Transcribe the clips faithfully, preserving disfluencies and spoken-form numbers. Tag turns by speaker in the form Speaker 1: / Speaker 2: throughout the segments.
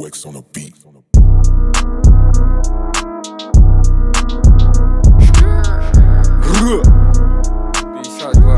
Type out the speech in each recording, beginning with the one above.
Speaker 1: X on the beat.
Speaker 2: пятьдесят два.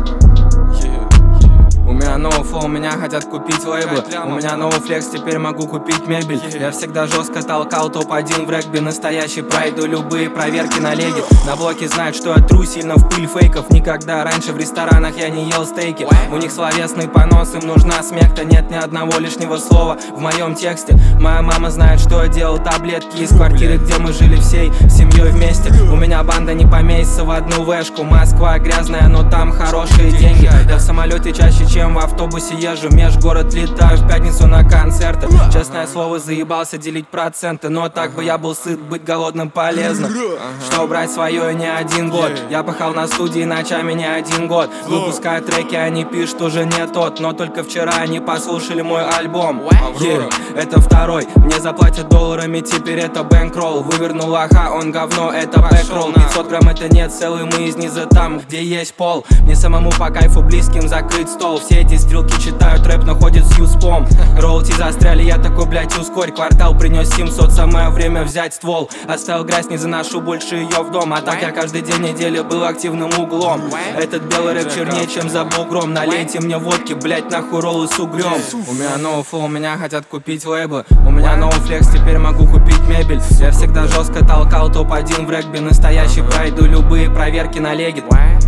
Speaker 2: У меня новый флоу, меня хотят купить лейблы. У меня новый флекс, теперь могу купить мебель. Я всегда жестко толкал топ один в регби. Настоящий пройду любые проверки на леге. На блоке знают, что я тру сильно в пыль фейков. Никогда раньше в ресторанах я не ел стейки. У них словесный понос, им нужна смех-то. Нет ни одного лишнего слова в моем тексте. Моя мама знает, что я делал таблетки из квартиры, где мы жили всей семьей вместе. У меня банда не поместится в одну вешку. Москва грязная, но там хорошие деньги. Я в самолете чаще, чем в автобусе езжу. Межгород летаю в пятницу на концерты. Честное слово, заебался делить проценты. Но так бы я был сыт, быть голодным полезно. Что брать свое не один год. Я пахал на студии ночами не один год. Выпускаю треки, они пишут уже не тот. Но только вчера они послушали мой альбом. Yeah, это второй, мне заплатят долларами, теперь это бэнкролл. Вывернул лоха, он говно, это бэкролл. Пятьсот грамм это нет, целый мы из низа там, где есть пол. Мне самому по кайфу близким закрыть стол. Все эти стрелки читают рэп, но ходят с юспом. Роути застряли, я такой, блять, ускорь. Квартал принес семьсот, самое время взять ствол. Оставил грязь, не заношу больше ее в дом. А так я каждый день недели был активным углом. Этот белый рэп чернее, чем за бугром. Налейте мне водки, блять, нахуй роллы с угрём. У меня новый флоу, меня хотят купить лейблы. У меня новый флекс, теперь могу купить мебель. Я всегда жестко толкал топ один в регби. Настоящий пройду любые проверки на леге.